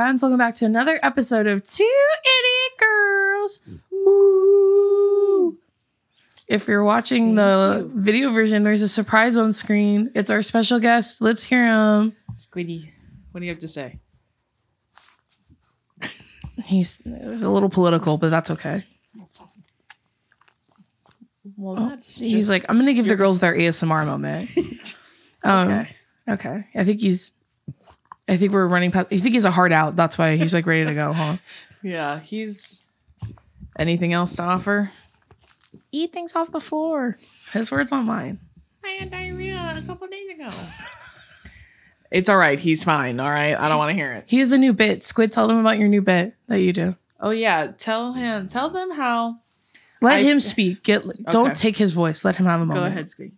friends. Welcome back to another episode of Two Idiot Girls. Woo. If you're watching the video version, there's a surprise on screen. It's our special guest. Let's hear him. Squiddy, what do you have to say? It was a little political, but that's okay. Well, that's he's like, I'm going to give the girls their ASMR moment. Okay. I think we're running past. I think he's a heart out. That's why he's like ready to go, huh? Yeah, anything else to offer? Eat things off the floor. His words, not mine. I had diarrhea a couple days ago. It's all right. He's fine. All right. I don't want to hear it. He has a new bit. Squid, tell them about your new bit that you do. Oh yeah. Tell them how. Let him speak. Don't take his voice. Let him have a moment. Go ahead, Squid.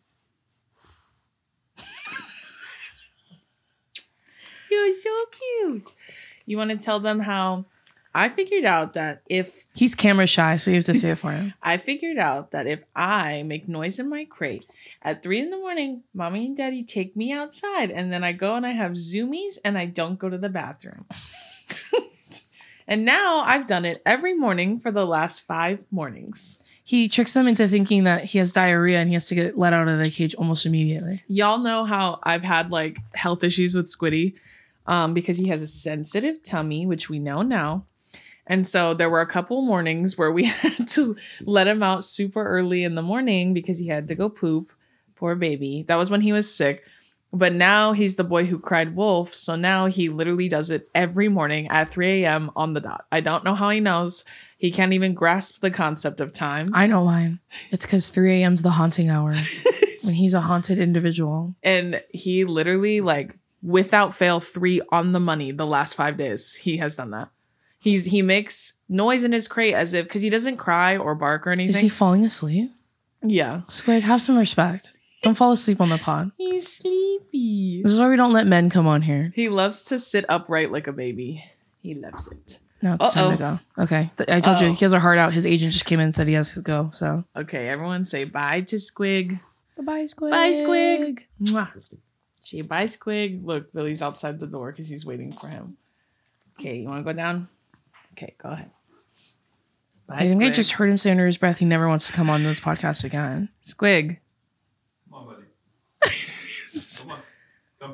You're so cute. You want to tell them how I figured out that if... He's camera shy, so you have to say it for him. I figured out that if I make noise in my crate at 3 a.m, mommy and daddy take me outside, and then I go and I have zoomies and I don't go to the bathroom. And now I've done it every morning for the last 5 mornings. He tricks them into thinking that he has diarrhea and he has to get let out of the cage almost immediately. Y'all know how I've had like health issues with Squiddy. Because he has a sensitive tummy, which we know now. And so there were a couple mornings where we had to let him out super early in the morning because he had to go poop. Poor baby. That was when he was sick. But now he's the boy who cried wolf. So now he literally does it every morning at 3 a.m. on the dot. I don't know how he knows. He can't even grasp the concept of time. I know why. It's because 3 a.m. is the haunting hour. When he's a haunted individual. And he literally like... without fail 3 on the money the last 5 days he has done that. He makes noise in his crate as if because he doesn't cry or bark or anything. Is he falling asleep? Yeah. Squid, have some respect. Don't fall asleep on the pod. He's sleepy. This is why we don't let men come on here. He loves to sit upright like a baby. He loves it. No, it's time to go. Okay. I told you he has a heart out. His agent just came in and said he has to go. So okay, everyone say bye to Squig. Goodbye, Squig. Bye, Squig. Mwah. Say bye, Squig. Look, Billy's outside the door because he's waiting for him. Okay, you want to go down? Okay, go ahead. Bye, I think Squig. I just heard him say under his breath he never wants to come on this podcast again. Squig. Come on, buddy. Come on.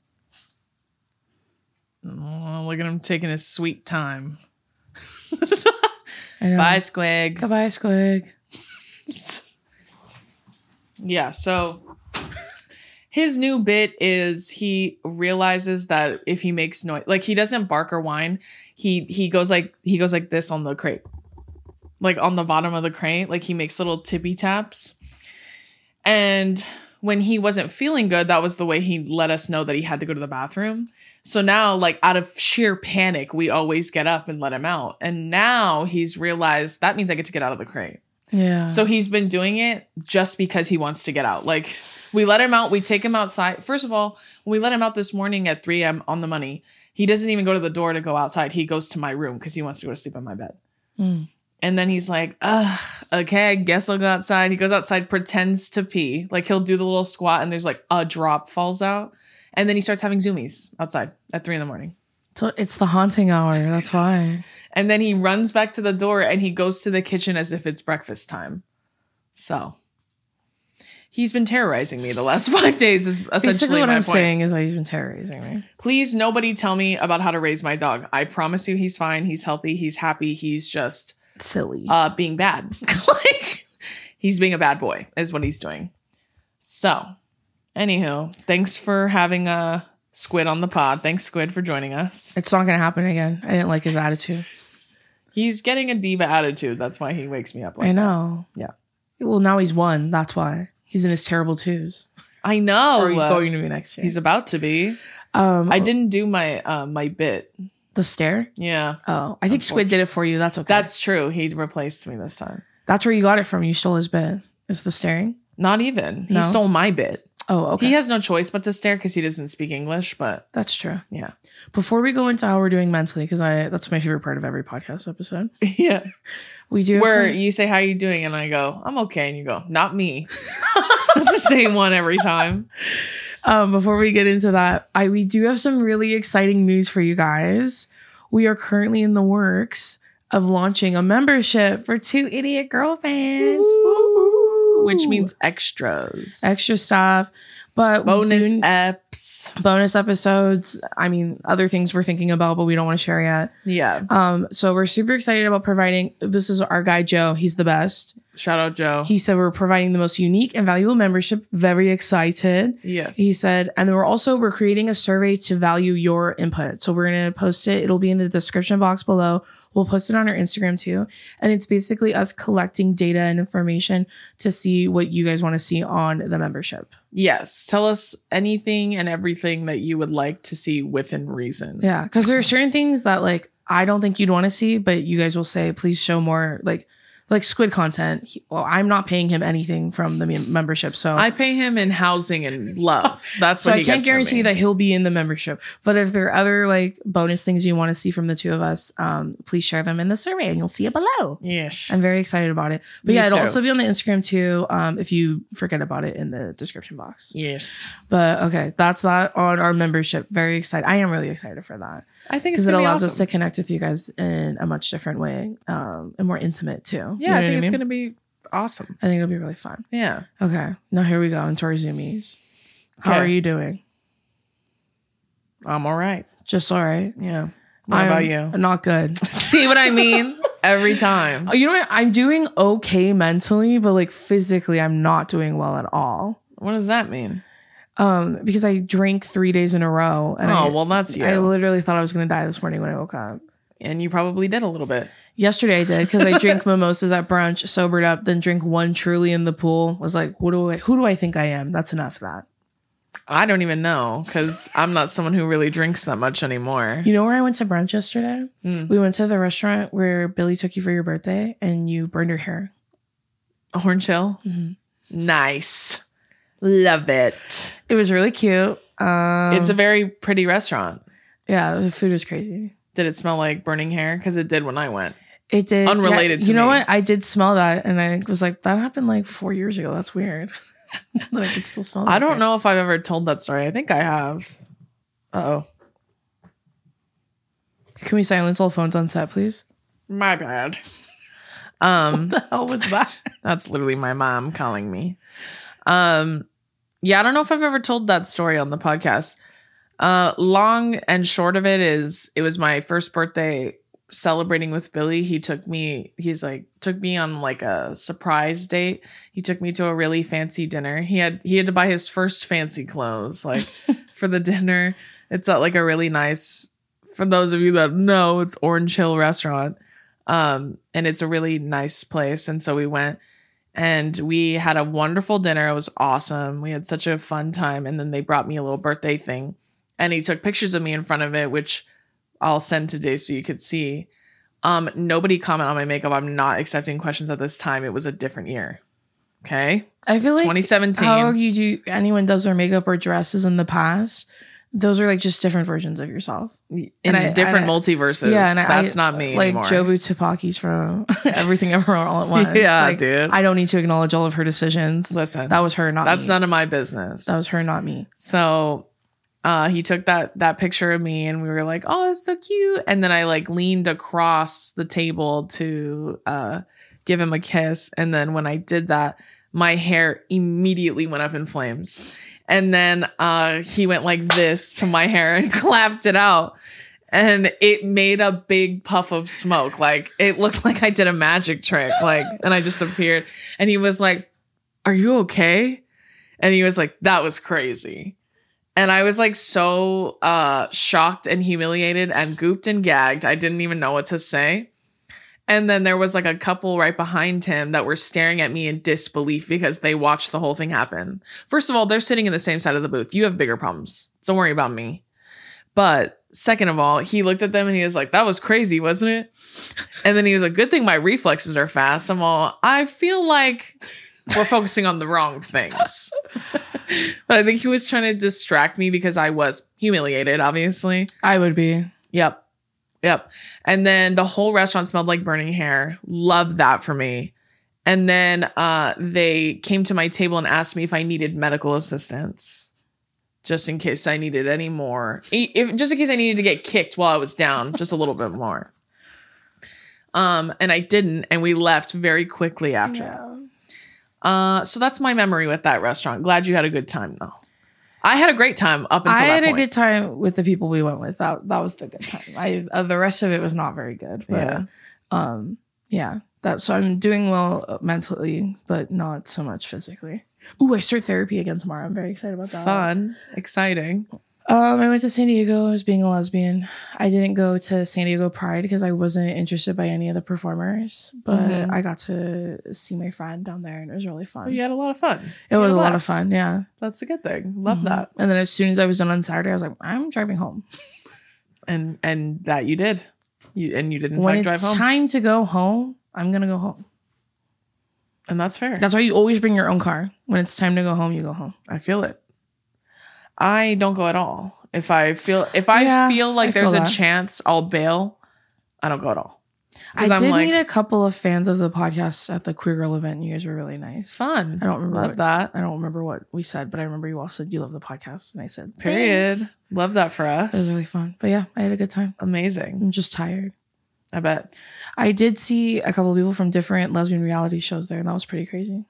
Come. Oh, look at him taking his sweet time. I know. Bye, Squig. Goodbye, Squig. Yeah, so his new bit is he realizes that if he makes noise, like he doesn't bark or whine, he goes like this on the crate, like on the bottom of the crate, like he makes little tippy taps. And when he wasn't feeling good, that was the way he let us know that he had to go to the bathroom. So now, like out of sheer panic, we always get up and let him out. And now he's realized that means I get to get out of the crate. Yeah. So he's been doing it just because he wants to get out. Like we let him out. We take him outside. First of all, when we let him out this morning at 3 a.m. on the money, he doesn't even go to the door to go outside. He goes to my room because he wants to go to sleep in my bed. Mm. And then he's like, okay, I guess I'll go outside. He goes outside, pretends to pee. Like he'll do the little squat and there's like a drop falls out. And then he starts having zoomies outside at 3 a.m. So it's the haunting hour. That's why. And then he runs back to the door and he goes to the kitchen as if it's breakfast time. So he's been terrorizing me the last 5 days is essentially Basically what my I'm point. saying is that he's been terrorizing me. Please, nobody tell me about how to raise my dog. I promise you he's fine. He's healthy. He's happy. He's just Silly. being bad. Like he's being a bad boy is what he's doing. So anywho, thanks for having a Squid on the pod. Thanks, Squid, for joining us. It's not going to happen again. I didn't like his attitude. He's getting a diva attitude. That's why he wakes me up like I know. that. Yeah. Well, now he's won. That's why. He's in his terrible twos. I know. Or he's going to be next year. He's about to be. I I didn't do my my bit. The stare? Yeah. Oh, I think Squid did it for you. That's okay. That's true. He replaced me this time. That's where you got it from. You stole his bit. Is the staring? Not even. He No? stole my bit. Oh, okay. He has no choice but to stare because he doesn't speak English, but That's true. yeah. Before we go into how we're doing mentally, because that's my favorite part of every podcast episode. Yeah. We do have Where some- you say, how you doing? And I go, I'm okay. And you go, not me. That's the same one every time. before we get into that, we do have some really exciting news for you guys. we are currently in the works of launching a membership for Two Idiot Girlfriends. Woo. Which means extras. Extra stuff. But bonus eps. Bonus episodes. I mean, other things we're thinking about, but we don't want to share yet. Yeah. So we're super excited about providing. This is our guy, Joe. He's the best. Shout out, Joe. He said we're providing the most unique and valuable membership. Very excited. Yes. He said, and then we're creating a survey to value your input. So we're going to post it. It'll be in the description box below. We'll post it on our Instagram too. And it's basically us collecting data and information to see what you guys want to see on the membership. Yes. Tell us anything and everything that you would like to see within reason. Yeah. Because there are certain things that like I don't think you'd want to see, but you guys will say, please show more like Squid content. I'm not paying him anything from the membership. So I pay him in housing and love. That's so what he I can't gets from guarantee me. that he'll be in the membership. But if there are other like bonus things you want to see from the two of us, please share them in the survey and you'll see it below. Yes. I'm very excited about it. But Me yeah, it'll too. also be on the Instagram too. If you forget about it in the description box. Yes. But okay, that's that on our membership. Very excited. I am really excited for that. I think Because it's it gonna be allows us awesome. to connect with you guys in a much different way, and more intimate too. You Yeah, know I what think it's mean? going to be awesome. I think it'll be really fun. Yeah. Okay, now here we go into our zoomies. How Okay. are you doing? I'm all right. Just all right. Yeah. What about you? Not good. See what I mean? Every time. You know what? I'm doing okay mentally, but like physically, I'm not doing well at all. What does that mean? Because I drank 3 days in a row, and well, that's you. I literally thought I was gonna die this morning when I woke up. And you probably did a little bit. Yesterday I did because I drank mimosas at brunch, sobered up, then drink one Truly in the pool. Was like, who do I think I am? That's enough of that. I don't even know because I'm not someone who really drinks that much anymore. You know where I went to brunch yesterday? We went to the restaurant where Billy took you for your birthday, and you burned your hair. Orange Hill? Nice. Love it. It was really cute. It's a very pretty restaurant. Yeah, the food was crazy. Did it smell like burning hair? Because it did when I went. It did. Unrelated to You know me. what? I did smell that, and I was like, that happened like 4 years ago. That's weird. That I could still smell that. I don't know if I've ever told that story. I think I have. Uh-oh. Can we silence all phones on set, please? My bad. What the hell was that? That's literally my mom calling me. Yeah, I don't know if I've ever told that story on the podcast. Long and short of it is it was my first birthday celebrating with Billy. He took me on like a surprise date. He took me to a really fancy dinner. He had to buy his first fancy clothes like for the dinner. It's at like a really nice, for those of you that know, it's Orange Hill restaurant. And it's a really nice place. And so we went and we had a wonderful dinner. It was awesome. We had such a fun time. And then they brought me a little birthday thing and he took pictures of me in front of it, which I'll send today so you could see. Nobody comment on my makeup. I'm not accepting questions at this time. It was a different year. Okay. I feel like 2017. how anyone does their makeup or dresses in the past, those are like just different versions of yourself. In and different I- multiverses. Yeah, and that's not me like anymore. Jobu Tupaki's from Everything Everywhere All at Once. Yeah, Like, dude. I don't need to acknowledge all of her decisions. Listen, that was her, not that's me. none of my business. That was her, not me. So he took that picture of me and we were like, oh, it's so cute. And then I like leaned across the table to give him a kiss. And then when I did that, my hair immediately went up in flames. And then he went like this to my hair and clapped it out. And it made a big puff of smoke. Like it looked like I did a magic trick. Like, and I just appeared. And he was like, are you okay? And he was like, that was crazy. And I was like so shocked and humiliated and gooped and gagged. I didn't even know what to say. And then there was like a couple right behind him that were staring at me in disbelief because they watched the whole thing happen. First of all, they're sitting in the same side of the booth. You have bigger problems. Don't worry about me. But second of all, he looked at them and he was like, that was crazy, wasn't it? And then he was like, good thing my reflexes are fast. I'm all, I feel like we're focusing on the wrong things. But I think he was trying to distract me because I was humiliated, obviously. I would be. Yep. And then the whole restaurant smelled like burning hair. Loved that for me. And then they came to my table and asked me if I needed medical assistance. just in case I needed any more. Just in case I needed to get kicked while I was down, just a little bit more. And I didn't, and we left very quickly after. So that's my memory with that restaurant. Glad you had a good time though. I had a great time up until that point. I had a good time with the people we went with. That was the good time. The rest of it was not very good. But, so I'm doing well mentally, but not so much physically. Ooh, I start therapy again tomorrow. I'm very excited about that. Fun, exciting. I went to San Diego as being a lesbian. I didn't go to San Diego Pride because I wasn't interested by any of the performers, but I got to see my friend down there and it was really fun. You had a lot of fun. It was a lot of fun, yeah. That's a good thing. Love that. And then as soon as I was done on Saturday, I was like, I'm driving home. And that you did. You didn't when drive home. When it's time to go home, I'm going to go home. And that's fair. That's why you always bring your own car. When it's time to go home, you go home. I feel it. I don't go at all. If I feel like there's a chance I'll bail, I don't go at all. I did meet a couple of fans of the podcast at the Queer Girl event. You guys were really nice. Fun. I don't remember Love that. I don't remember what we said, but I remember you all said you love the podcast, and I said period. Thanks. Love that for us. It was really fun. But yeah, I had a good time. Amazing. I'm just tired. I bet. I did see a couple of people from different lesbian reality shows there, and that was pretty crazy.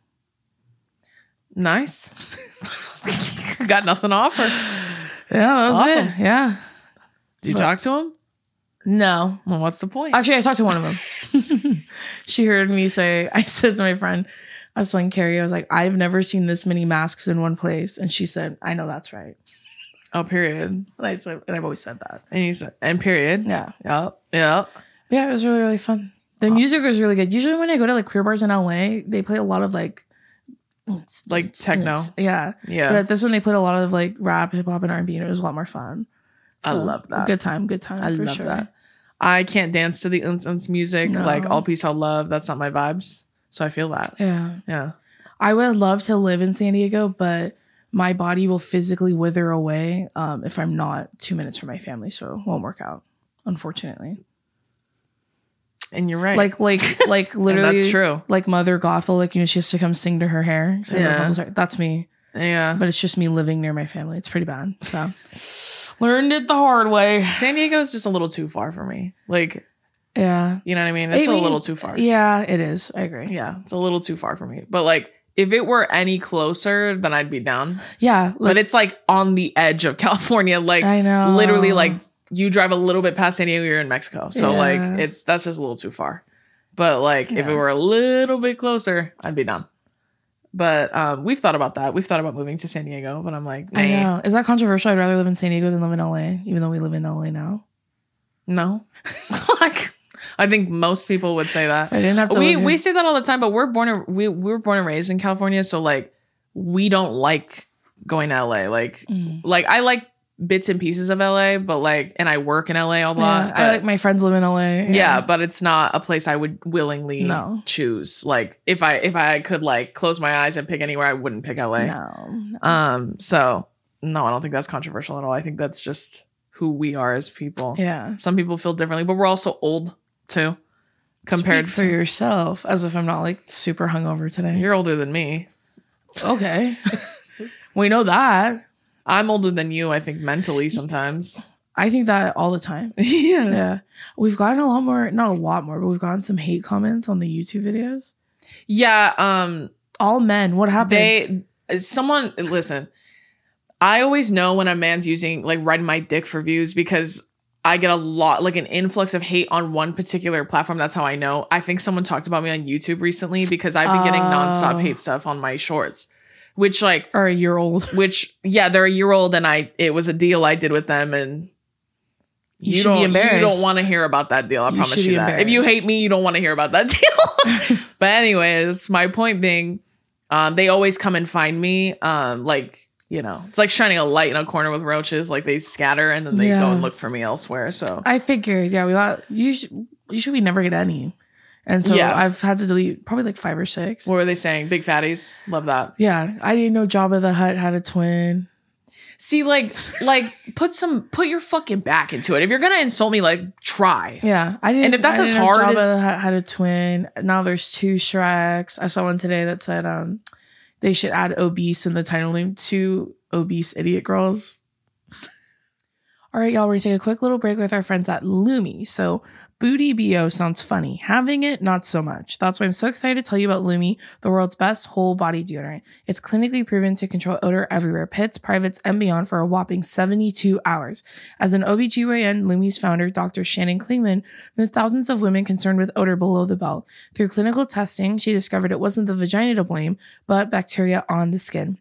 Nice. Got nothing to offer. Yeah, that was awesome. it. Yeah. Did you talk to him? No. Well, what's the point? Actually, I talked to one of them. She heard me say, I said to my friend, I was telling Carrie, I was like, I've never seen this many masks in one place. And she said, I know that's right. Oh, period. And I said, and I've always said that. And you said, and period. Yeah. Yep. Yep. Yeah, it was really, really fun. The music was really good. Usually when I go to like queer bars in LA, they play a lot of like techno. Yeah. Yeah. But at this one, they played a lot of like rap, hip hop, and R&B, and it was a lot more fun. So, I love that. Good time. I love sure. that. I can't dance to the uns music, like All Peace, All Love. That's not my vibes. So I feel that. Yeah. Yeah. I would love to live in San Diego, but my body will physically wither away if I'm not 2 minutes from my family. So it won't work out, unfortunately. And you're right. Like literally. That's true. Like Mother Gothel, like, she has to come sing to her hair. So yeah. That's me. Yeah. But it's just me living near my family. It's pretty bad. So learned it the hard way. San Diego is just a little too far for me. Like, yeah. You know what I mean? It's a little too far. Yeah, it is. I agree. Yeah. It's a little too far for me. But like, if it were any closer, then I'd be down. Yeah. But it's like on the edge of California. Like, I know. Literally, like, you drive a little bit past San Diego, you're in Mexico. So like, that's just a little too far. But like, if it were a little bit closer, I'd be down. But we've thought about that. We've thought about moving to San Diego, but I'm like, nah. I know. Is that controversial? I'd rather live in San Diego than live in LA, even though we live in LA now. No. Like, I think most people would say that. If I didn't have to we say that all the time, but we were born and raised in California, so like we don't like going to LA. Like I like bits and pieces of LA, but like, and I work in LA a lot. I like my friends live in LA. Yeah, but it's not a place I would willingly choose. Like if I could like close my eyes and pick anywhere, I wouldn't pick LA. No. So no, I don't think that's controversial at all. I think that's just who we are as people. Yeah. Some people feel differently, but we're also old too. Compared Speak for yourself, as if I'm not like super hungover today. You're older than me. Okay. We know that. I'm older than you, I think, mentally sometimes. I think that all the time. Yeah. We've gotten a lot more, not a lot more, but we've gotten some hate comments on the YouTube videos. Yeah. All men. What happened? Listen, I always know when a man's using, like, riding my dick for views because I get a lot, like an influx of hate on one particular platform. That's how I know. I think someone talked about me on YouTube recently because I've been getting nonstop hate stuff on my shorts. Which like are a year old. Which they're a year old, and it was a deal I did with them, and you don't want to hear about that deal. I promise you that. If you hate me, you don't want to hear about that deal. But anyways, my point being, they always come and find me. Like, it's like shining a light in a corner with roaches. Like they scatter and then they go and look for me elsewhere. So I figured, we got usually we never get any. And so I've had to delete probably like 5 or 6. What were they saying? Big fatties. Love that. Yeah. I didn't know Jabba the Hutt had a twin. See, like put your fucking back into it. If you're going to insult me, like try. Yeah. I didn't. And if that's as hard Jabba as the Hutt had a twin. Now there's 2 Shreks. I saw one today that said, they should add obese in the title name to Obese Idiot Girls. All right, y'all, we're going to take a quick little break with our friends at Lumi. So Booty BO sounds funny. Having it, not so much. That's why I'm so excited to tell you about Lumi, the world's best whole body deodorant. It's clinically proven to control odor everywhere, pits, privates, and beyond for a whopping 72 hours. As an OBGYN, Lumi's founder, Dr. Shannon Klingman, met thousands of women concerned with odor below the belt. Through clinical testing, she discovered it wasn't the vagina to blame, but bacteria on the skin.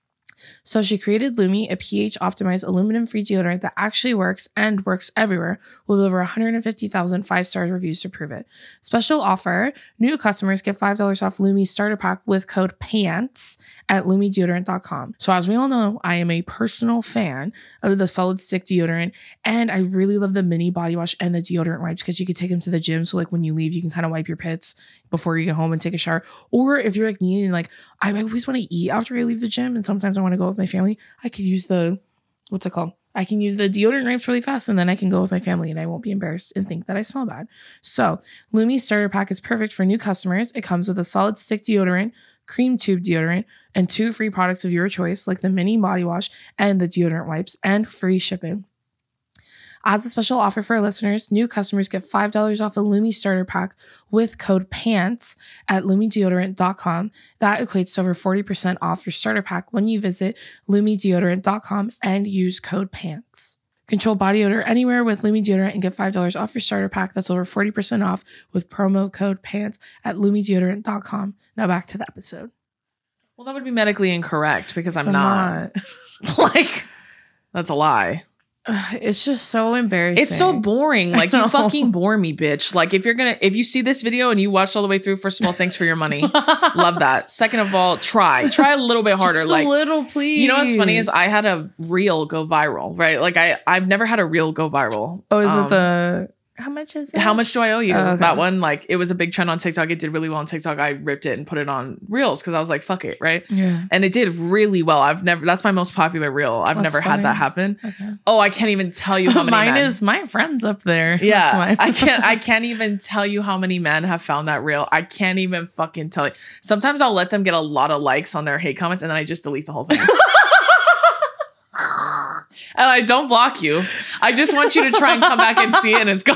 So she created Lumi, a pH-optimized aluminum-free deodorant that actually works and works everywhere, with over 150,000 five-star reviews to prove it. Special offer, new customers get $5 off Lumi's starter pack with code PANTS at lumideodorant.com. So as we all know, I am a personal fan of the solid stick deodorant, and I really love the mini body wash and the deodorant wipes because you can take them to the gym. So like when you leave, you can kind of wipe your pits before you get home and take a shower. Or if you're like me and like, I always want to eat after I leave the gym, and sometimes I want to go with my family, I could use the, what's it called? I can use the deodorant wipes really fast, and then I can go with my family and I won't be embarrassed and think that I smell bad. So Lumi's starter pack is perfect for new customers. It comes with a solid stick deodorant, cream tube deodorant, and 2 free products of your choice, like the mini body wash and the deodorant wipes, and free shipping. As a special offer for our listeners, new customers get $5 off a Lumi starter pack with code PANTS at lumideodorant.com. That equates to over 40% off your starter pack when you visit lumideodorant.com and use code PANTS. Control body odor anywhere with Lumi deodorant and get $5 off your starter pack. That's over 40% off with promo code PANTS at lumideodorant.com. Now back to the episode. Well, that would be medically incorrect because I'm So not. Like, that's a lie. It's just so embarrassing. It's so boring. Like, you fucking bore me, bitch. Like, if you see this video and you watched all the way through, first of all, thanks for your money. Love that. Second of all, try a little bit harder. Just like a little, please. You know what's funny is I had a reel go viral, right? Like I've never had a reel go viral. Oh, is it the... How much is it? How much do I owe you? Oh, okay. That one, like, it was a big trend on TikTok. It did really well on TikTok. I ripped it and put it on Reels because I was like, fuck it, right? Yeah. And it did really well. That's my most popular reel. I've That's never funny. had that happen. Okay. Oh, I can't even tell you how many Mine men. is my friends up there. Yeah. That's mine. I can't even tell you how many men have found that reel. I can't even fucking tell you. Sometimes I'll let them get a lot of likes on their hate comments and then I just delete the whole thing. And I don't block you. I just want you to try and come back and see it and it's gone.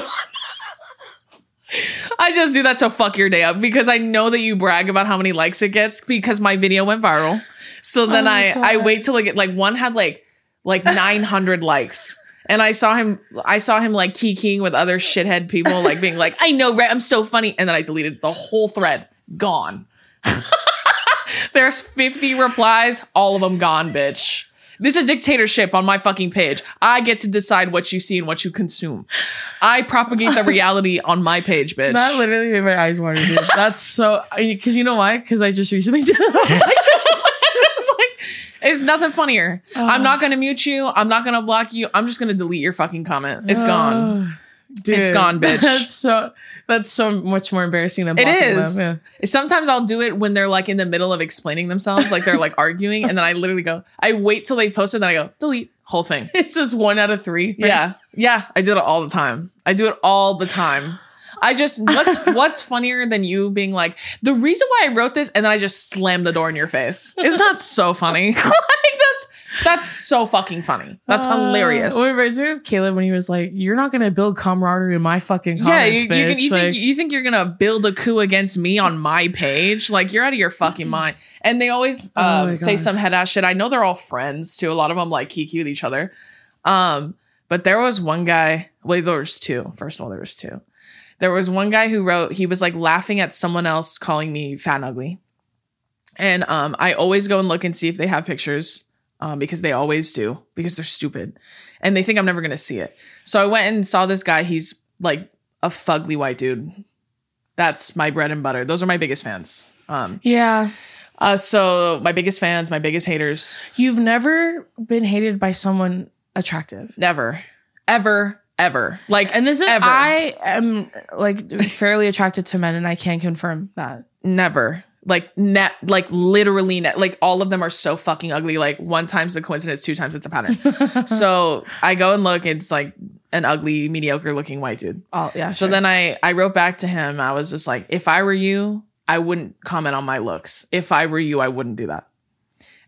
I just do that to fuck your day up because I know that you brag about how many likes it gets because my video went viral. So then I wait till it get like one had like 900 likes. And I saw him like kikiing with other shithead people, like being like, I know, right? I'm so funny. And then I deleted the whole thread. Gone. There's 50 replies, all of them gone, bitch. This is a dictatorship on my fucking page. I get to decide what you see and what you consume. I propagate the reality on my page, bitch. That literally made my eyes water, dude. That's so... Because you know why? Because I just recently did it. It's nothing funnier. I'm not going to mute you. I'm not going to block you. I'm just going to delete your fucking comment. It's gone. Dude, It's gone, bitch. That's so much more embarrassing than It blocking is. them. Yeah. Sometimes I'll do it when they're like in the middle of explaining themselves, like they're like arguing, and then I literally go, I wait till they post it, then I go, delete, whole thing. It's just 1 out of 3. Right? Yeah. I do it all the time. I just, what's funnier than you being like, the reason why I wrote this, and then I just slam the door in your face. It's not so funny. Like, that's so fucking funny. That's hilarious. Well, it reminds me of Caleb when he was like, "You're not gonna build camaraderie in my fucking comments, bitch." You think you're gonna build a coup against me on my page? Like, you're out of your fucking mind. And they always say some head ass shit. I know they're all friends too. A lot of them like kiki with each other. But there was one guy. Well, there was 2. First of all, there was 2. There was one guy who wrote. He was like laughing at someone else calling me fat and ugly. And I always go and look and see if they have pictures. Because they always do, because they're stupid and they think I'm never going to see it. So I went and saw this guy. He's like a fugly white dude. That's my bread and butter. Those are my biggest fans. Yeah. So my biggest fans, my biggest haters. You've never been hated by someone attractive. Never, ever. Like, And this is, ever. I am like fairly attracted to men, and I can confirm that. Never. Like literally like all of them are so fucking ugly. Like 1 time's a coincidence, 2 times it's a pattern. So I go and look, it's like an ugly, mediocre looking white dude. Oh yeah. So then I wrote back to him. I was just like, if I were you, I wouldn't comment on my looks. If I were you, I wouldn't do that.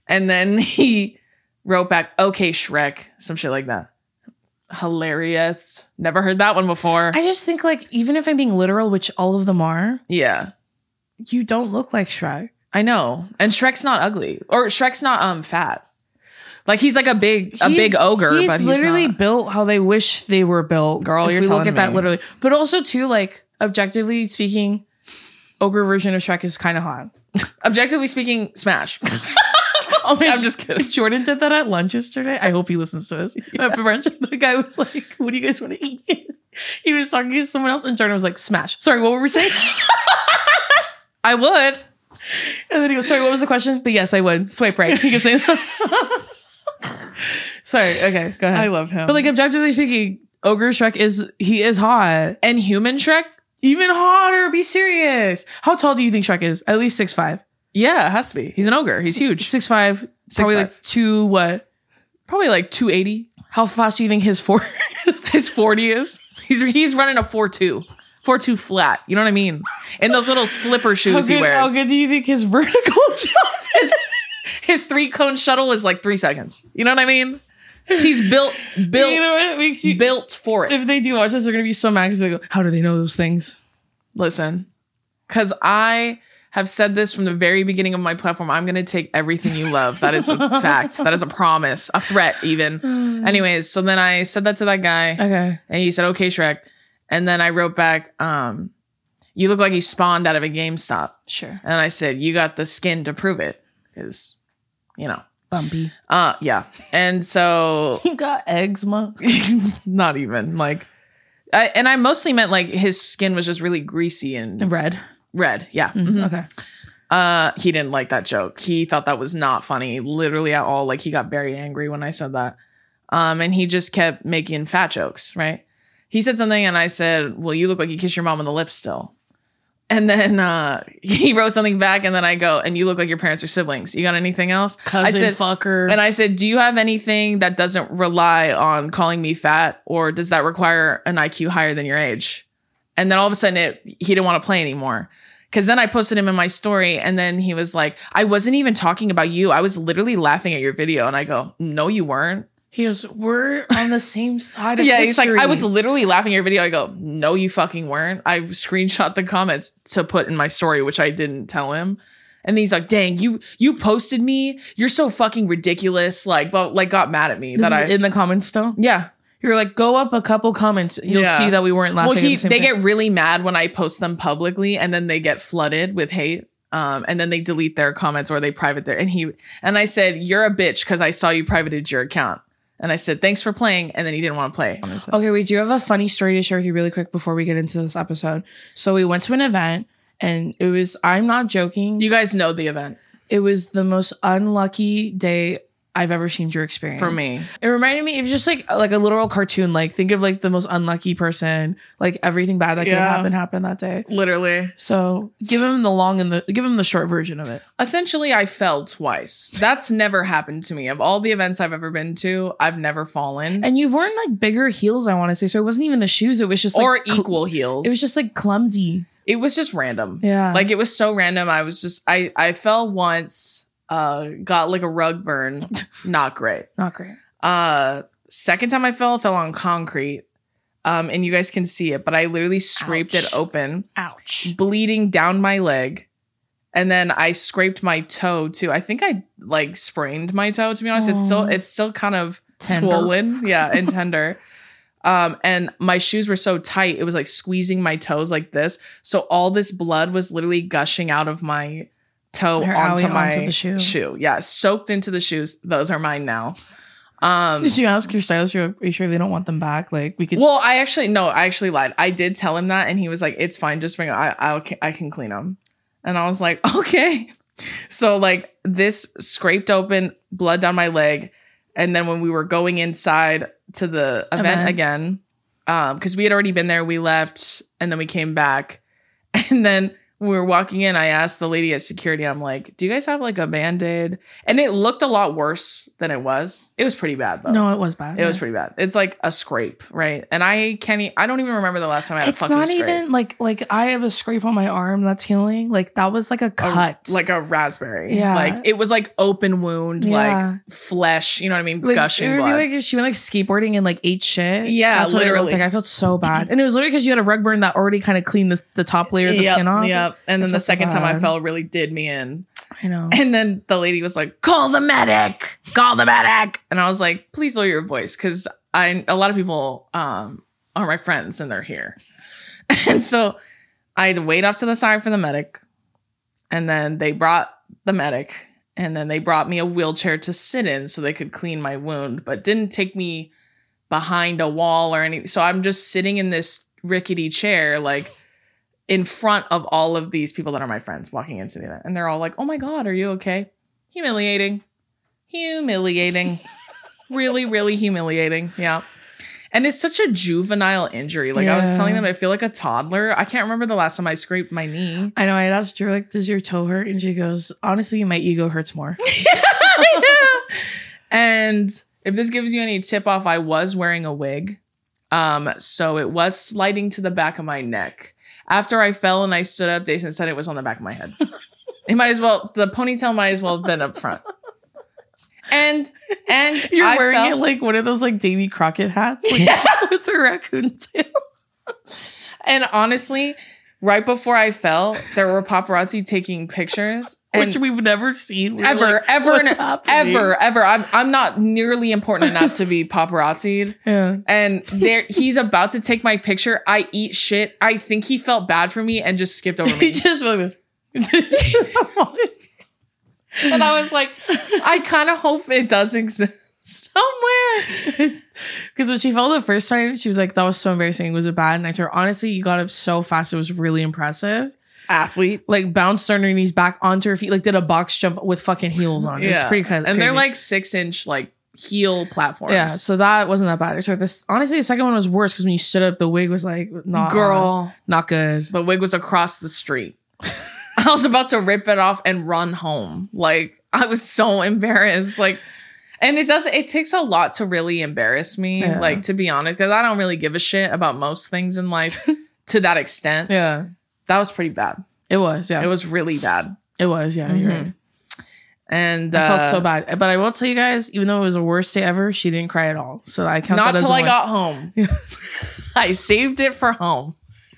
And then he wrote back, okay, Shrek, some shit like that. Hilarious. Never heard that one before. I just think like, even if I'm being literal, which all of them are, Yeah, you don't look like Shrek. I know. And Shrek's not ugly, or Shrek's not fat. Like he's like a big ogre, He's but he's literally not. built how they wish they were built. Girl, if you're we look telling at that me. literally. But also too, like objectively speaking, ogre version of Shrek is kind of hot. Objectively speaking, smash. Oh, I'm just kidding. Jordan did that at lunch yesterday. I hope he listens to this. At brunch, the guy was like, "What do you guys want to eat?" He was talking to someone else, and Jordan was like, "Smash." Sorry, what were we saying? I would. And then he goes, "Sorry, what was the question?" But yes, I would swipe right. He kept saying that. Sorry. Okay, go ahead. I love him. But like objectively speaking, ogre Shrek is hot. And human Shrek, Even hotter. Be serious. How tall do you think Shrek is? At least 6'5". yeah, it has to be. He's an ogre. He's huge. 6'5". Probably 6'5". like two what? Probably like 280. How fast do you think his four? His 40 is. He's running a 4.2. 4.2 flat. You know what I mean? And those little slipper shoes he wears. How good do you think his vertical jump is? His 3-cone shuttle is like 3 seconds. You know what I mean? He's built You know what makes you? built for it. If they do watch this, they're gonna be so mad because they go, "How do they know those things?" Listen, because I have said this from the very beginning of my platform. I'm going to take everything you love. That is a fact. That is a promise, a threat even. Anyways, so then I said that to that guy. Okay. And he said, okay, Shrek. And then I wrote back, you look like you spawned out of a GameStop. Sure. And I said, you got the skin to prove it. Because, you know. Bumpy. Yeah. And so He got eczema. not even like, I mostly meant like his skin was just really greasy and Red. red. Yeah. Mhm. Okay. He didn't like that joke. He thought that was not funny, literally at all. Like he got very angry when I said that. And he just kept making fat jokes, right? He said something and I said, well, you look like you kiss your mom on the lips still. And then he wrote something back and then I go, and you look like your parents are siblings. You got anything else? Cousin I said, fucker. and I said, do you have anything that doesn't rely on calling me fat, or does that require an IQ higher than your age? And then all of a sudden he didn't want to play anymore. Cause then I posted him in my story and then he was like, I wasn't even talking about you. I was literally laughing at your video. And I go, no, you weren't. He goes, "We're on the same side of Yeah, history." he's like, I was literally laughing at your video. I go, no, you fucking weren't. I screenshot the comments to put in my story, which I didn't tell him. And he's like, dang, you posted me. You're so fucking ridiculous. Like, but like got mad at me This that is in the comments still. yeah. You're like, go up a couple comments. You'll Yeah. see that we weren't laughing. Well, at the same they thing. get really mad when I post them publicly and then they get flooded with hate. And then they delete their comments or they private their, and I said, you're a bitch because I saw you privated your account. And I said, thanks for playing. And then he didn't want to play. Okay, we do have a funny story to share with you really quick before we get into this episode. So we went to an event and it was, I'm not joking, You guys know the event. it was the most unlucky day I've ever seen Drew experience. For me. It reminded me of just like a literal cartoon. Like think of like the most unlucky person, like everything bad that could Yeah. happen that day. Literally. So give him the short version of it. Essentially, I fell twice. That's never happened to me. Of all the events I've ever been to, I've never fallen. And you've worn like bigger heels, I want to say. So it wasn't even the shoes. It was just like Or equal heels. It was just like clumsy. It was just random. Yeah. Like it was so random. I was just, I fell once, got like a rug burn. Not great. Not great. Second time I fell on concrete. And you guys can see it, but I literally scraped Ouch. it open, Ouch. bleeding down my leg. And then I scraped my toe too. I think I like sprained my toe, to be honest. It's still kind of Tender. swollen. Yeah, and tender. And my shoes were so tight, it was like squeezing my toes like this. So all this blood was literally gushing out of my toe Or onto owie, my onto the shoe. Yeah, soaked into the shoes. Those are mine now. Did you ask your stylist? Are you sure they don't want them back? Like we could. Well, I actually lied. I did tell him that, and he was like, "It's fine, just bring it. I can clean them." And I was like, "Okay." So like this scraped open, blood down my leg, and then when we were going inside to the event again, because we had already been there, we left, and then we came back, and then we were walking in, I asked the lady at security, I'm like, do you guys have like a Band-Aid? And it looked a lot worse than it was. It was pretty bad though. No, it was bad. It was pretty bad. It's like a scrape, right? And I don't even remember the last time I had a fucking scrape. It's not even like I have a scrape on my arm that's healing. Like that was like a cut. Like a raspberry. Yeah. Like it was like open wound, like flesh, you know what I mean? Like, Gushing it would blood. be like she went like skateboarding and like ate shit. Yeah, that's what it literally. looked like. I felt so bad. And it was literally because you had a rug burn that already kind of cleaned the top layer of the skin off. Yep. And then the felt so second time I bad. fell really did me in. I know. And then the lady was like, call the medic. Call the medic. And I was like, please lower your voice because a lot of people are my friends and they're here. And so I had to wait up to the side for the medic. And then they brought the medic. And then they brought me a wheelchair to sit in so they could clean my wound, but didn't take me behind a wall or anything. So I'm just sitting in this rickety chair, like in front of all of these people that are my friends walking into the event. And they're all like, oh my God, are you okay? Humiliating. Really, really humiliating. Yeah. And it's such a juvenile injury. Like I was telling them, I feel like a toddler. I can't remember the last time I scraped my knee. I know. I asked Drew, like, does your toe hurt? And she goes, honestly, my ego hurts more. And if this gives you any tip off, I was wearing a wig. So it was sliding to the back of my neck. After I fell and I stood up, Jason said it was on the back of my head. The ponytail might as well have been up front. And You're wearing it like one of those like Davy Crockett hats, like, with the raccoon tail. And honestly, right before I fell, there were paparazzi taking pictures, Which we've never seen. We're ever. I'm not nearly important enough to be paparazzi'd. Yeah. And he's about to take my picture. I eat shit. I think he felt bad for me and just skipped over me. He just went like this. And I was like, I kind of hope it does exist somewhere. Because when she fell the first time, she was like, that was so embarrassing. Was it bad? And I told her, honestly, you got up so fast. It was really impressive. Athlete. Like bounced on her knees back onto her feet, like did a box jump with fucking heels on. It's pretty crazy. And they're like 6-inch like heel platforms. Yeah, so that wasn't that bad. So honestly, the second one was worse because when you stood up, the wig was like, not good. The wig was across the street. I was about to rip it off and run home. Like I was so embarrassed. Like, and it takes a lot to really embarrass me. Yeah. Like, to be honest, because I don't really give a shit about most things in life to that extent. Yeah. That was pretty bad. It was, yeah. It was really bad. It was, yeah. You're right. And I felt so bad. But I will tell you guys, even though it was the worst day ever, she didn't cry at all. So I count not that as till a I win. got home. I saved it for home.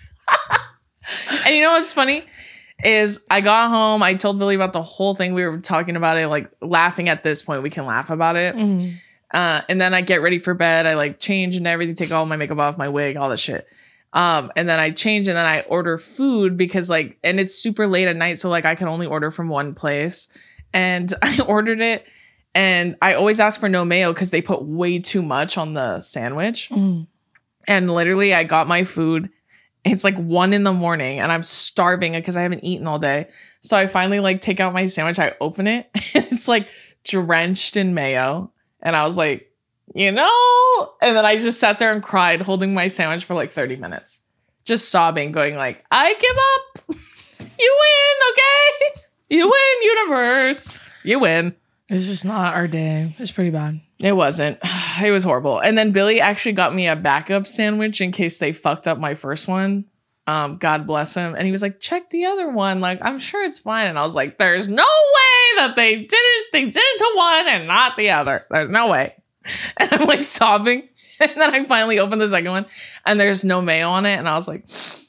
And you know what's funny? Is I got home, I told Billy about the whole thing. We were talking about it, like laughing at this point. We can laugh about it. Mm-hmm. And then I get ready for bed. I like change and everything, take all my makeup off, my wig, all that shit. And then I change and then I order food because like, and it's super late at night. So like I can only order from one place. And I ordered it and I always ask for no mayo because they put way too much on the sandwich. Mm. And literally I got my food. It's like 1 a.m. and I'm starving because I haven't eaten all day. So I finally like take out my sandwich. I open it. And it's like drenched in mayo. And I was like, and then I just sat there and cried holding my sandwich for like 30 minutes. Just sobbing, going like, I give up. You win, okay? You win, universe. You win. It's just not our day. It's pretty bad. It wasn't. It was horrible. And then Billy actually got me a backup sandwich in case they fucked up my first one. God bless him. And he was like, check the other one. Like, I'm sure it's fine. And I was like, there's no way that they did it to one and not the other. There's no way. And I'm like sobbing. And then I finally opened the second one and there's no mayo on it. And I was like,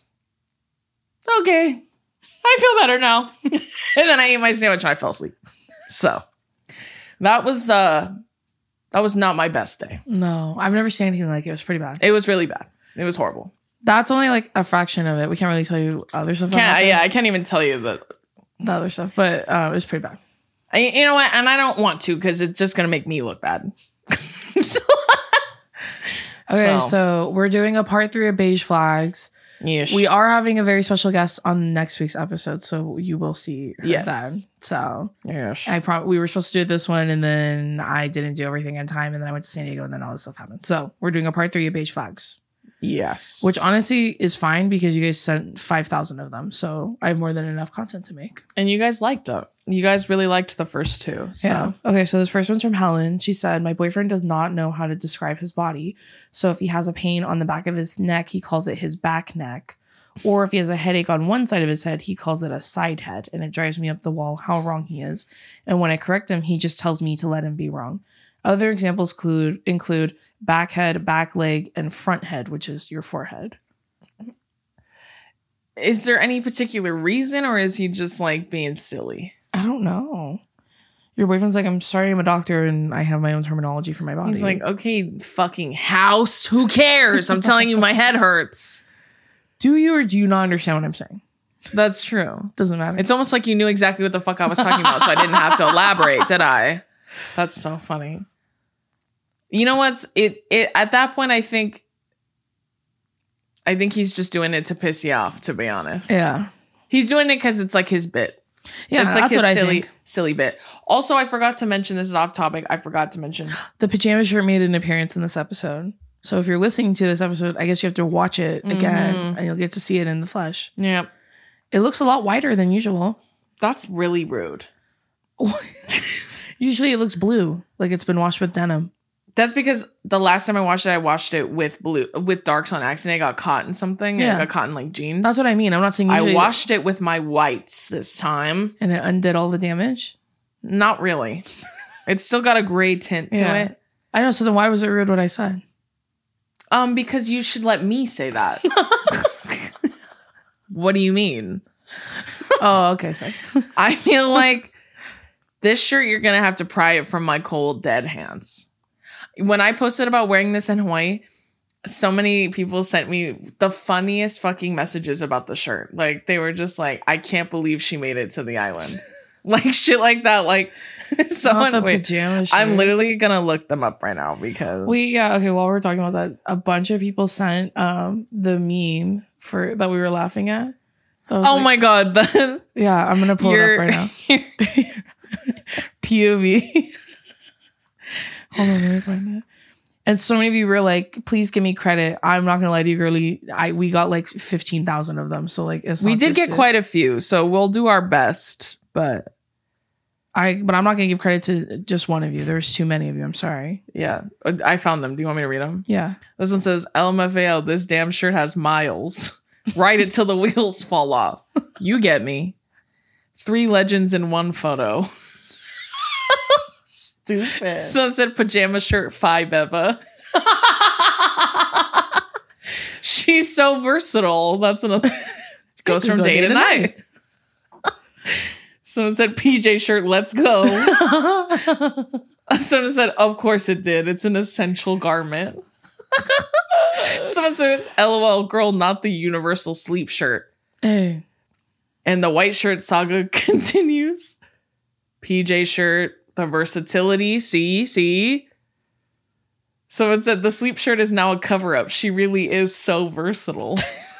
okay, I feel better now. And then I ate my sandwich and I fell asleep. So that was not my best day. No, I've never seen anything like it. It was pretty bad. It was really bad. It was horrible. That's only like a fraction of it. We can't really tell you other stuff. I can't even tell you the other stuff, but it was pretty bad. You know what? And I don't want to because it's just going to make me look bad. Okay, so we're doing a part 3 of Beige Flags. Yes. We are having a very special guest on next week's episode, so you will see her Yes. then. So Yes. we were supposed to do this one, and then I didn't do everything in time, and then I went to San Diego, and then all this stuff happened. So we're doing a part 3 of Beige Flags. Yes. which honestly is fine because you guys sent 5,000 of them. So I have more than enough content to make. and you guys liked it. You guys really liked the first two. So. Yeah. Okay. So this first one's from Helen. She said, "My boyfriend does not know how to describe his body. So if he has a pain on the back of his neck, he calls it his back neck. Or if he has a headache on one side of his head, he calls it a side head. And it drives me up the wall how wrong he is. And when I correct him, he just tells me to let him be wrong. Other examples include back head, back leg, and front head, which is your forehead." Is there any particular reason, or is he just like being silly? I don't know. Your boyfriend's like, "I'm sorry, I'm a doctor and I have my own terminology for my body." He's like, okay, fucking house. Who cares? I'm telling you, my head hurts. "Do you or do you not understand what I'm saying?" That's true. Doesn't matter. It's almost like you knew exactly what the fuck I was talking about, so I didn't have to elaborate, did I? That's so funny. You know what's it at that point, I think he's just doing it to piss you off, to be honest. Yeah. He's doing it because it's like his bit. Yeah, it's like that's his what I think. silly bit. Also, I forgot to mention, this is off topic. I forgot to mention The pajama shirt made an appearance in this episode. So if you're listening to this episode, I guess you have to watch it again and you'll get to see it in the flesh. yeah. It looks a lot whiter than usual. That's really rude. Usually it looks blue, like it's been washed with denim. That's because the last time I watched it with darks on accident. I got caught in something. Yeah. I got caught in like jeans. That's what I mean. I'm not saying usually I washed it with my whites this time. and it undid all the damage. Not really. It's still got a gray tint to it. I know. So then why was it rude what I said? Because you should let me say that. What do you mean? Oh, okay. Sorry. I feel like this shirt, you're going to have to pry it from my cold, dead hands. When I posted about wearing this in Hawaii, so many people sent me the funniest fucking messages about the shirt. Like, they were just like, I can't believe she made it to the island. Like, shit like that. Like, someone, Not the wait, pajama shirt. I'm literally going to look them up right now because. Okay, while we're talking about that, a bunch of people sent the meme that we were laughing at. Oh my God. Yeah, I'm gonna pull it up right now. POV. Hold on, let me find it. And so many of you were like, "Please give me credit." I'm not gonna lie to you, girly. We got like 15,000 of them. So like, we did get quite a few, so we'll do our best. But I'm not gonna give credit to just one of you. There's too many of you. I'm sorry. yeah, I found them. Do you want me to read them? Yeah. This one says, LMFAO, this damn shirt has miles. Ride it till the wheels fall off. You get me. 3 legends in one photo. Stupid. So it said pajama shirt 5 Eva. She's so versatile. That's another. Goes from day to night. Someone said PJ shirt, let's go. Someone said, of course it did. It's an essential garment. Someone said, LOL, girl, not the universal sleep shirt. Hey. And the white shirt saga continues. PJ shirt, the versatility. See? Someone said, the sleep shirt is now a cover-up. She really is so versatile.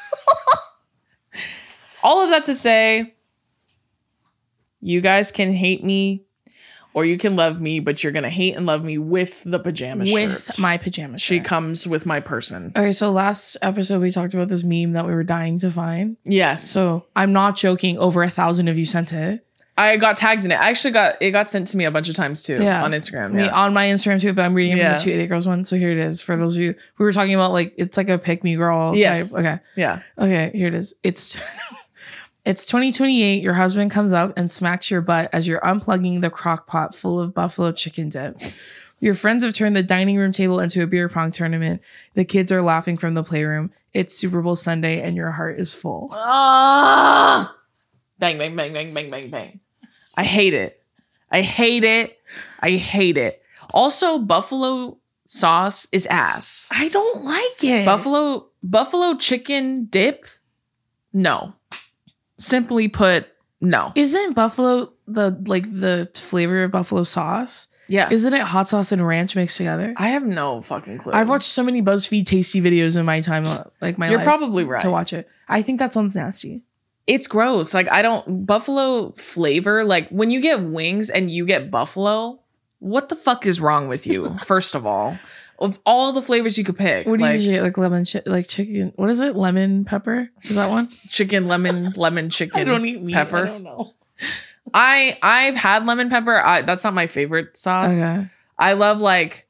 All of that to say, you guys can hate me or you can love me, but you're going to hate and love me with the pajama shirt. With my pajama shirt. She comes with my person. Okay, so last episode we talked about this meme that we were dying to find. Yes. So I'm not joking. Over 1,000 of you sent it. I got tagged in it. I actually got sent to me a bunch of times too on Instagram. Me Yeah. on my Instagram too, but I'm reading it from Yeah. the 2 Idiot Girls one. So here it is. For those of you we were talking about, like, it's like a pick me girl Yes. type. Okay. Yeah. Okay, here it is. It's 2028. Your husband comes up and smacks your butt as you're unplugging the crock pot full of buffalo chicken dip. Your friends have turned the dining room table into a beer pong tournament. The kids are laughing from the playroom. It's Super Bowl Sunday and your heart is full. Ah! Bang, bang, bang, bang, bang, bang, bang. I hate it. I hate it. Also, buffalo sauce is ass. I don't like it. Buffalo chicken dip? No. Simply put, no. Isn't buffalo the flavor of buffalo sauce? Yeah. Isn't it hot sauce and ranch mixed together? I have no fucking clue. I've watched so many BuzzFeed tasty videos in my time, You're life, probably right. to watch it. I think that sounds nasty. It's gross. Like, buffalo flavor, like when you get wings and you get buffalo, what the fuck is wrong with you? First of all, of all the flavors you could pick. What do you like, usually get? Like lemon, like chicken. What is it? Lemon pepper? Is that one? chicken, lemon chicken. I don't eat meat. pepper. I don't know. I've had lemon pepper. That's not my favorite sauce. Okay. I love like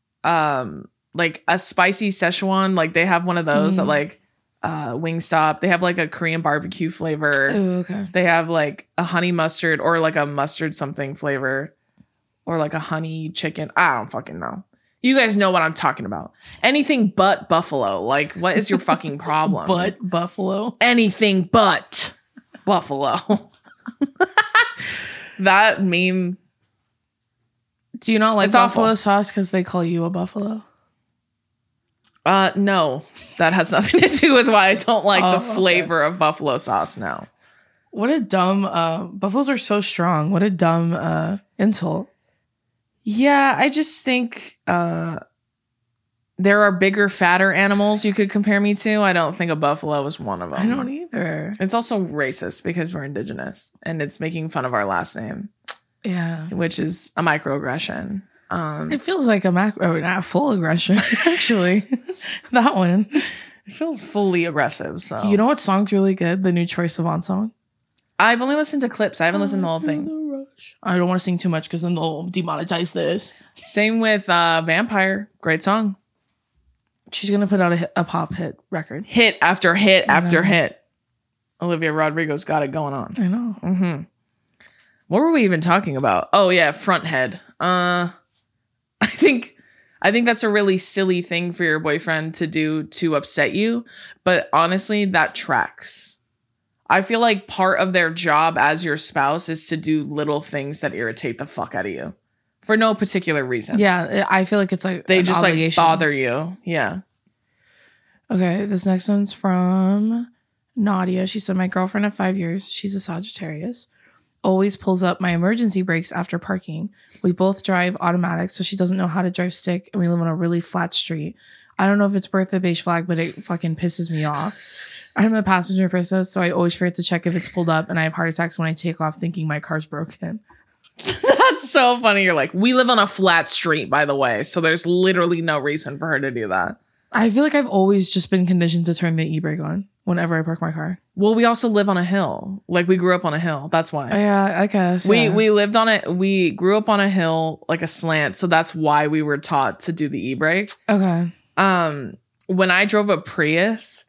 a spicy Szechuan. Like they have one of those at like Wingstop. They have like a Korean barbecue flavor. Oh, okay. They have like a honey mustard or like a mustard something flavor or like a honey chicken. I don't fucking know. You guys know what I'm talking about. Anything but buffalo. Like, what is your fucking problem? But buffalo. Anything but buffalo. That meme. Do you not like It's buffalo awful. sauce because they call you a buffalo? No, that has nothing to do with why I don't like Oh, the okay. flavor of buffalo sauce now. What a dumb. Buffaloes are so strong. What a dumb insult. Yeah, I just think there are bigger, fatter animals you could compare me to. I don't think a buffalo is one of them. I don't either. It's also racist because we're indigenous and it's making fun of our last name, Yeah. which is a microaggression. It feels like a not full aggression, actually. That one. It feels fully aggressive. So You know what song's really good? The new Troye Sivan song. I've only listened to clips. I haven't listened to the whole thing. I don't want to sing too much because then they'll demonetize this. Same with Vampire. Great song. She's gonna put out a pop hit record. Hit after hit after hit. Olivia Rodrigo's got it going on. I know. What were we even talking about? Oh yeah, front head. I think that's a really silly thing for your boyfriend to do to upset you, but honestly, that tracks. I feel like part of their job as your spouse is to do little things that irritate the fuck out of you for no particular reason. Yeah, I feel like it's like They an just obligation. like bother you. Yeah. Okay, this next one's from Nadia. She said, my girlfriend of 5 years, she's a Sagittarius, always pulls up my emergency brakes after parking. We both drive automatic, so she doesn't know how to drive stick, and we live on a really flat street. I don't know if it's birthday beige flag, but it fucking pisses me off. I'm a passenger princess, so I always forget to check if it's pulled up, and I have heart attacks when I take off thinking my car's broken. That's so funny. You're like, we live on a flat street, by the way, so there's literally no reason for her to do that. I feel like I've always just been conditioned to turn the e-brake on whenever I park my car. Well, we also live on a hill. Like we grew up on a hill. That's why. Yeah, I guess. We yeah. we lived on it. We grew up on a hill, like a slant. So that's why we were taught to do the e-brake. Okay. When I drove a Prius,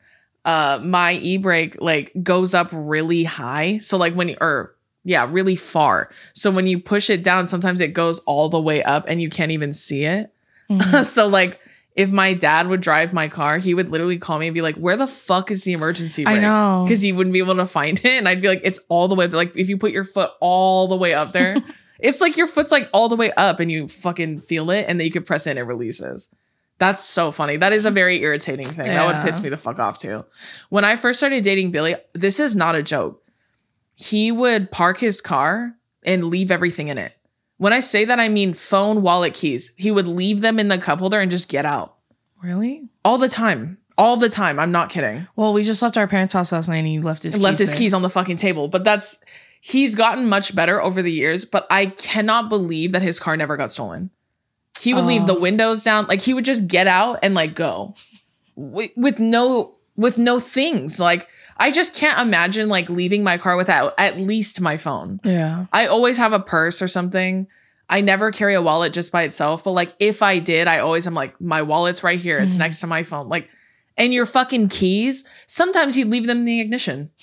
my e-brake like goes up really high. So like really far. So when you push it down, sometimes it goes all the way up and you can't even see it. So like if my dad would drive my car, he would literally call me and be like, where the fuck is the emergency brake? I know. Because he wouldn't be able to find it. And I'd be like, it's all the way up. Like if you put your foot all the way up there, it's like your foot's like all the way up and you fucking feel it. And then you could press it and it releases. That's so funny. That is a very irritating thing. That would piss me the fuck off too. When I first started dating Billy, this is not a joke. He would park his car and leave everything in it. When I say that, I mean phone, wallet, keys. He would leave them in the cup holder and just get out. Really? All the time. All the time. I'm not kidding. Well, we just left our parents' house last night and he left his keys there. Keys on the fucking table. But he's gotten much better over the years, but I cannot believe that his car never got stolen. He would leave the windows down. Like he would just get out and like go with no things. Like I just can't imagine like leaving my car without at least my phone. Yeah. I always have a purse or something. I never carry a wallet just by itself. But like if I did, I always am like, my wallet's right here. It's next to my phone. Like, and your fucking keys, sometimes he'd leave them in the ignition.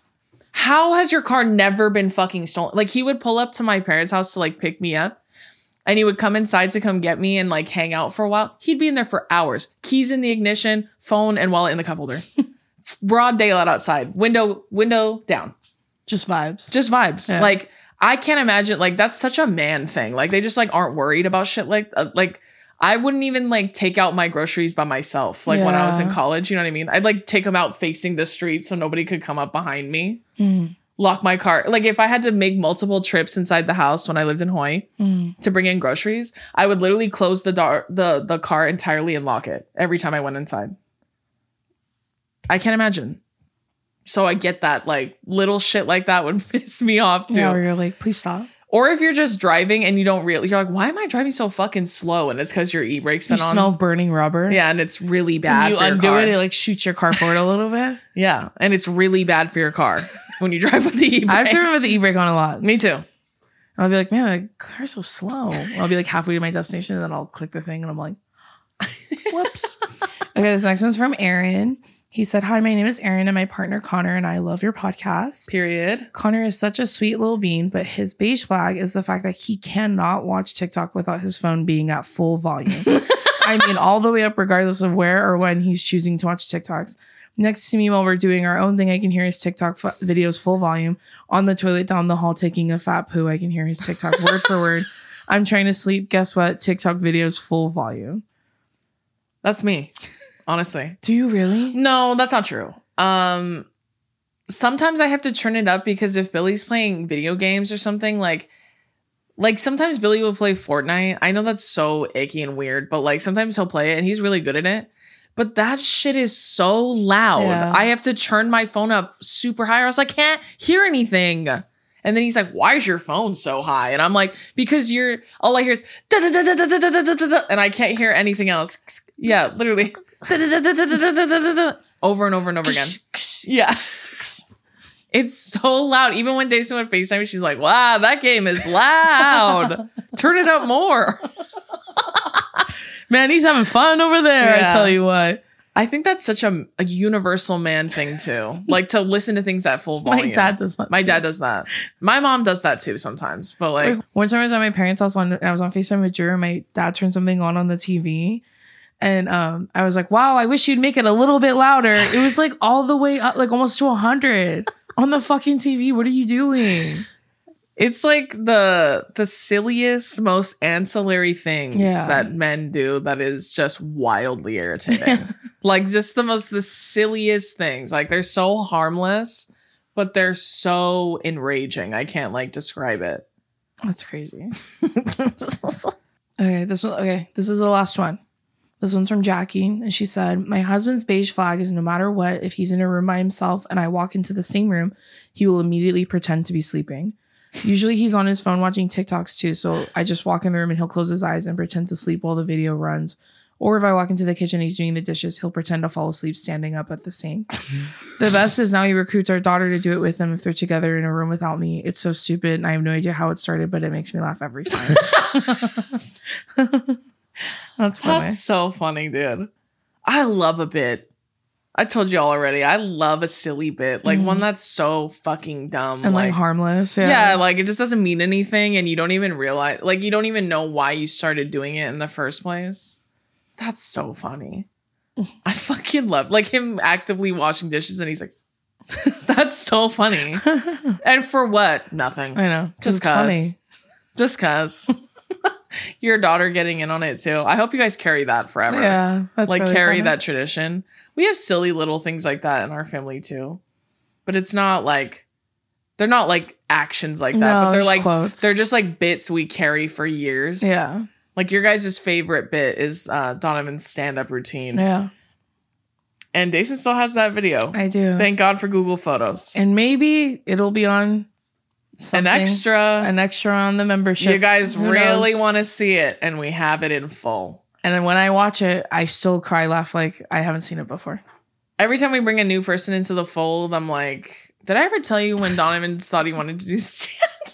How has your car never been fucking stolen? Like he would pull up to my parents' house to like pick me up. And he would come inside to come get me and like hang out for a while. He'd be in there for hours. Keys in the ignition, phone and wallet in the cup holder. Broad daylight outside. Window down. Just vibes. Just vibes. Yeah. Like I can't imagine. Like that's such a man thing. Like they just like aren't worried about shit. Like I wouldn't even like take out my groceries by myself. Like when I was in Yeah. college, you know what I mean? I'd like take them out facing the street so nobody could come up behind me. Lock my car. Like if I had to make multiple trips inside the house when I lived in Hawaii to bring in groceries, I would literally close the car entirely and lock it every time I went inside. I can't imagine. So I get that like little shit like that would piss me off too. Yeah, where you're like, please stop. Or if you're just driving and you don't really, you're like, why am I driving so fucking slow? And it's because your e-brake's You been on. smell burning rubber. Yeah, and it's really bad You for your undo car. it, it like shoots your car forward a little bit. Yeah, and it's really bad for your car when you drive with the e-brake. I've driven with the e-brake on a lot. Me too. And I'll be like, man, the car's so slow. I'll be like halfway to my destination and then I'll click the thing and I'm like, whoops. Okay, this next one's from Aaron. He said, hi, my name is Aaron and my partner Connor and I love your podcast. Period. Connor is such a sweet little bean, but his beige flag is the fact that he cannot watch TikTok without his phone being at full volume. I mean, all the way up, regardless of where or when he's choosing to watch TikToks. Next to me while we're doing our own thing, I can hear his TikTok videos full volume. On the toilet down the hall taking a fat poo, I can hear his TikTok word for word. I'm trying to sleep. Guess what? TikTok videos full volume. That's me, honestly. Do you really? No, that's not true. Sometimes I have to turn it up because if Billy's playing video games or something, like sometimes Billy will play Fortnite. I know that's so icky and weird, but like sometimes he'll play it and he's really good at it. But that shit is so loud. Yeah. I have to turn my phone up super high or else I can't hear anything. And then he's like, why is your phone so high? And I'm like, because all I hear is and I can't hear anything else. Yeah, literally. Over and over and over again. Yeah. It's so loud. Even when Daisy went FaceTime, she's like, wow, that game is loud. Turn it up more. Man, he's having fun over there. Yeah. I tell you what. I think that's such a universal man thing too. Like to listen to things at full volume. My dad does that. My too. dad does that. My mom does that too sometimes. But like, One time I was at my parents' house and I was on FaceTime with Drew and my dad turned something on the TV. And I was like, wow, I wish you'd make it a little bit louder. It was like all the way up, like almost to 100 on the fucking TV. What are you doing? it's like the silliest, most ancillary things Yeah. that men do that is just wildly irritating. Like just the silliest things. Like they're so harmless, but they're so enraging. I can't like describe it. That's crazy. Okay, this is the last one. This one's from Jackie, and she said, my husband's beige flag is no matter what, if he's in a room by himself and I walk into the same room, he will immediately pretend to be sleeping. Usually he's on his phone watching TikToks too, so I just walk in the room and he'll close his eyes and pretend to sleep while the video runs. Or if I walk into the kitchen and he's doing the dishes, he'll pretend to fall asleep standing up at the sink. The best is now he recruits our daughter to do it with him if they're together in a room without me. It's so stupid and I have no idea how it started, but it makes me laugh every time. That's funny. That's so funny, dude. I love a bit. I told you all already. I love a silly bit. Like one that's so fucking dumb. And like harmless. Yeah, like it just doesn't mean anything and you don't even realize, like you don't even know why you started doing it in the first place. That's so funny. I fucking love like him actively washing dishes and he's like, that's so funny. And for what? Nothing. I know. Just It's funny. Just cause. Your daughter getting in on it too. I hope you guys carry that forever. Yeah. That's Like really carry funny. that tradition. We have silly little things like that in our family too. But it's not like they're not like actions like that, No, but they're just like quotes. they're just like bits we carry for years. Yeah. Like your guys' favorite bit is Donovan's stand-up routine. Yeah. And Dason still has that video. I do. Thank God for Google Photos. And maybe it'll be on An extra. an extra on the membership. You guys Who really knows? want to see it, and we have it in full. And then when I watch it, I still cry, laugh like I haven't seen it before. Every time we bring a new person into the fold, I'm like, did I ever tell you when Donovan thought he wanted to do stand-up?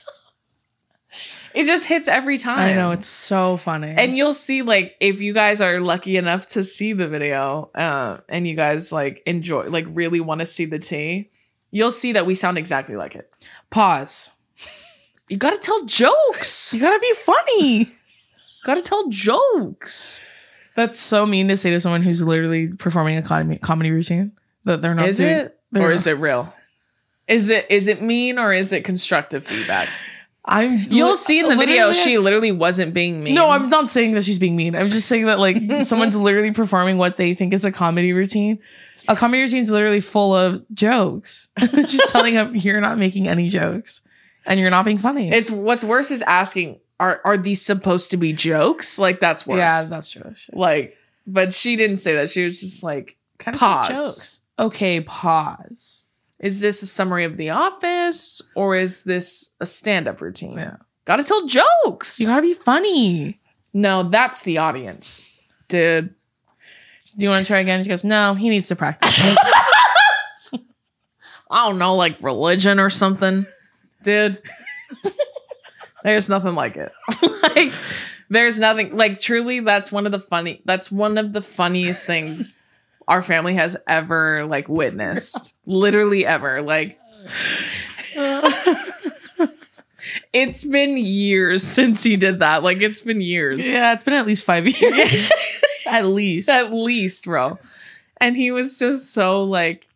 It just hits every time. I know, it's so funny. And you'll see, like, if you guys are lucky enough to see the video, and you guys like enjoy, like, really want to see the tea, you'll see that we sound exactly like it. Pause. You gotta tell jokes. You gotta be funny. Gotta tell jokes. That's so mean to say to someone who's literally performing a comedy routine that they're not Is doing. it? Or is it real? Is it mean or is it constructive feedback? You'll see in the video she literally wasn't being mean. No, I'm not saying that she's being mean. I'm just saying that like someone's literally performing what they think is a comedy routine. A comedy routine is literally full of jokes. She's telling him you're not making any jokes and you're not being funny. It's what's worse is asking, are these supposed to be jokes? Like that's worse. Yeah, that's true. That's true. Like, but she didn't say that. She was just like, Kind of pause. jokes. Okay, pause. Is this a summary of The Office or is this a stand-up routine? Yeah. Gotta tell jokes. You gotta be funny. No, that's the audience, dude. Do you want to try again? She goes, no, he needs to practice. I don't know, like religion or something, dude. There's nothing like it. Like, there's nothing like truly. That's one of the funniest things our family has ever like witnessed. Literally ever. Like, it's been years since he did that. Like, it's been years. Yeah, it's been at least 5 years. At least, bro. And he was just so like,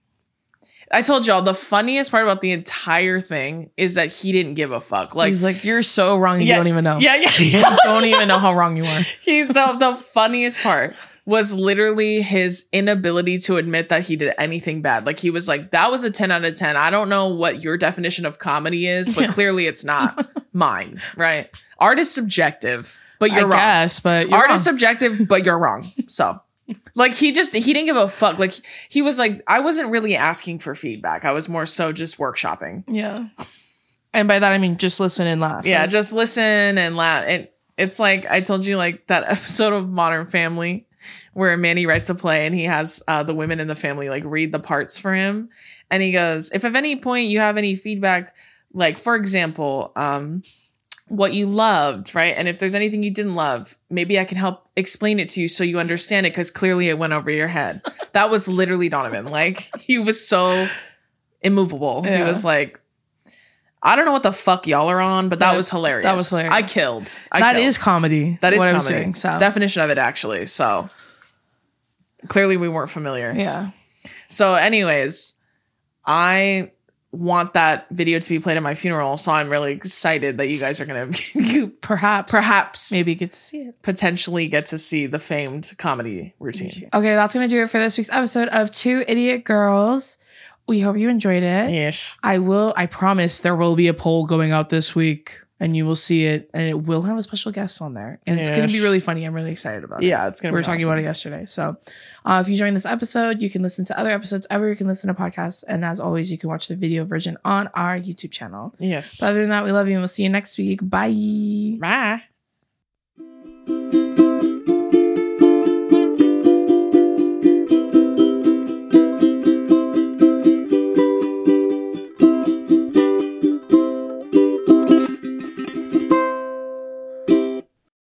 I told y'all the funniest part about the entire thing is that he didn't give a fuck. Like, he's like, you're so wrong. You don't even know. Yeah. You don't even know how wrong you are. The funniest part was literally his inability to admit that he did anything bad. Like, he was like, that was a 10 out of 10. I don't know what your definition of comedy is, but clearly it's not mine, right? Art is subjective, but you're wrong. Guess, but you're Art wrong. is subjective, but you're wrong. So, like, he didn't give a fuck. Like, he was like, I wasn't really asking for feedback. I was more so just workshopping. Yeah. And by that, I mean, just listen and laugh. Yeah, Like, just listen and laugh. And it's like, I told you, like, that episode of Modern Family where Manny writes a play and he has the women in the family, like, read the parts for him. And he goes, if at any point you have any feedback, like, for example, what you loved, right? And if there's anything you didn't love, maybe I can help explain it to you so you understand it, because clearly it went over your head. That was literally Donovan. Like, he was so immovable. Yeah. He was like, I don't know what the fuck y'all are on, but that was hilarious. That was hilarious. I killed. That is comedy. That is what I comedy. was doing, so. Definition of it, actually. So clearly we weren't familiar. Yeah. So anyways, I want that video to be played at my funeral, so I'm really excited that you guys are going to perhaps Maybe get to see it. potentially get to see the famed comedy routine. Okay, that's going to do it for this week's episode of Two Idiot Girls. We hope you enjoyed it. Yes. I promise there will be a poll going out this week and you will see it and it will have a special guest on there. And it's going to be really funny. I'm really excited about it. Yeah, it's going to be We were talking about it yesterday. So if you joined this episode, you can listen to other episodes ever. You can listen to podcasts. And as always, you can watch the video version on our YouTube channel. Yes. But other than that, we love you and we'll see you next week. Bye. Bye.